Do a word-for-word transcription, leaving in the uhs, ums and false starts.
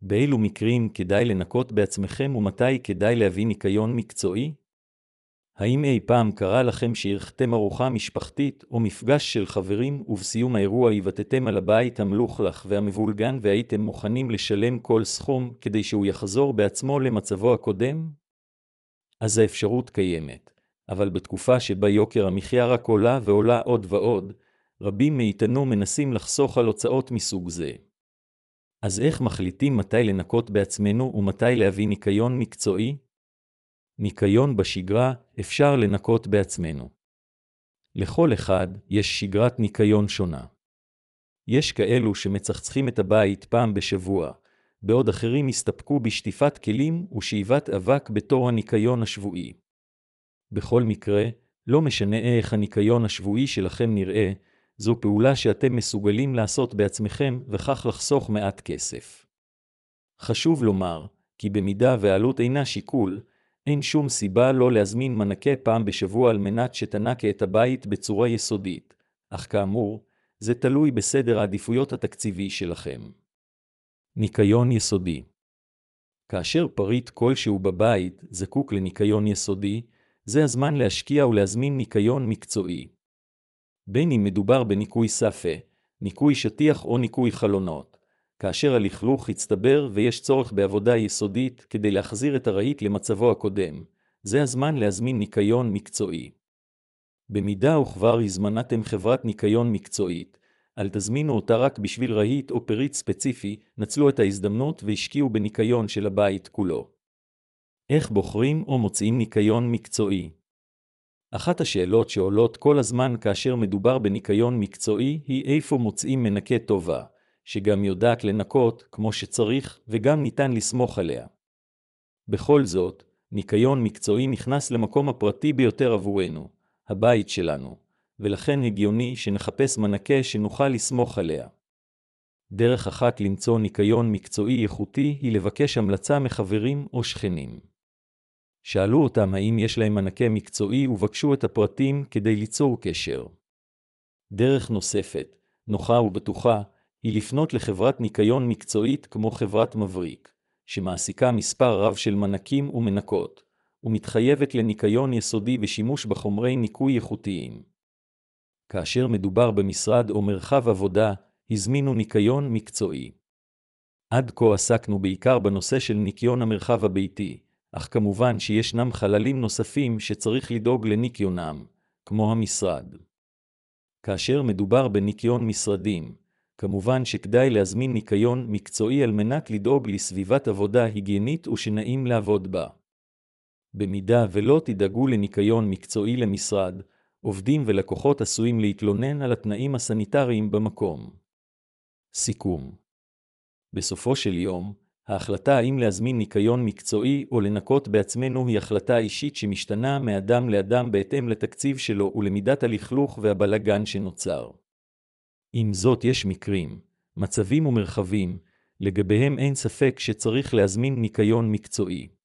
באילו מקרים כדאי לנקות בעצמכם ומתי כדאי להביא ניקיון מקצועי? האם אי פעם קרה לכם שאירחתם ארוחה משפחתית או מפגש של חברים ובסיום האירוע הבטתם על הבית המלוכלך והמבולגן והייתם מוכנים לשלם כל סכום כדי שהוא יחזור בעצמו למצבו הקודם? אז האפשרות קיימת, אבל בתקופה שבה יוקר המחיה רק עולה ועולה עוד ועוד, רבים מאיתנו מנסים לחסוך על הוצאות מסוג זה. אז איך מחליטים מתי לנקות בעצמנו ומתי להביא ניקיון מקצועי? ניקיון בשגרה אפשר לנקות בעצמנו. לכל אחד יש שגרת ניקיון שונה. יש כאלו שמצחצחים את הבית פעם בשבוע, בעוד אחרים הסתפקו בשטיפת כלים ושאיבת אבק בתור הניקיון השבועי. בכל מקרה, לא משנה איך הניקיון השבועי שלכם נראה, זו פעולה שאתם מסוגלים לעשות בעצמכם וכך לחסוך מעט כסף. חשוב לומר, כי במידה והעלות אינה שיקול, אין שום סיבה לא להזמין מנקה פעם בשבוע על מנת שתנקה את הבית בצורה יסודית, אך כאמור, זה תלוי בסדר העדיפויות התקציבי שלכם. ניקיון יסודי. כאשר פריט כלשהו בבית זקוק לניקיון יסודי, זה הזמן להשקיע ולהזמין ניקיון מקצועי. בין אם מדובר בניקוי ספה, ניקוי שטיח או ניקוי חלונות, כאשר הלכלוך הצטבר ויש צורך בעבודה יסודית כדי להחזיר את הרהיט למצבו הקודם, זה הזמן להזמין ניקיון מקצועי. במידה וכבר הזמנתם חברת ניקיון מקצועית, אל תזמינו אותה רק בשביל רהיט או פריט ספציפי, נצלו את ההזדמנות והשקיעו בניקיון של הבית כולו. איך בוחרים או מוצאים ניקיון מקצועי? אחת השאלות שעולות כל הזמן כאשר מדובר בניקיון מקצועי היא איפה מוצאים מנקה טובה, שגם יודעת לנקות כמו שצריך וגם ניתן לסמוך עליה. בכל זאת, ניקיון מקצועי נכנס למקום הפרטי ביותר עבורנו, הבית שלנו, ולכן הגיוני שנחפש מנקה שנוכל לסמוך עליה. דרך אחת למצוא ניקיון מקצועי איכותי היא לבקש המלצה מחברים או שכנים. שאלו אותם האם יש להם מנקה מקצועי ובקשו את הפרטים כדי ליצור קשר. דרך נוספת, נוחה ובטוחה, היא לפנות לחברת ניקיון מקצועית כמו חברת מבריק, שמעסיקה מספר רב של מנקים ומנקות, ומתחייבת לניקיון יסודי ושימוש בחומרי ניקוי איכותיים. כאשר מדובר במשרד או מרחב עבודה, הזמינו ניקיון מקצועי. עד כה עסקנו בעיקר בנושא של ניקיון המרחב הביתי, אך כמובן שישנם חללים נוספים שצריך לדאוג לניקיונם, כמו המשרד. כאשר מדובר בניקיון משרדים, כמובן שכדאי להזמין ניקיון מקצועי על מנת לדאוג לסביבת עבודה היגיינית ושנעים לעבוד בה. במידה ולא תדאגו לניקיון מקצועי למשרד, עובדים ולקוחות עשויים להתלונן על התנאים הסניטריים במקום. סיכום. בסופו של יום, ההחלטה האם להזמין ניקיון מקצועי או לנקות בעצמנו היא החלטה אישית שמשתנה מאדם לאדם בהתאם לתקציב שלו ולמידת הלכלוך והבלגן שנוצר. עם זאת יש מקרים, מצבים ומרחבים, לגביהם אין ספק שצריך להזמין ניקיון מקצועי.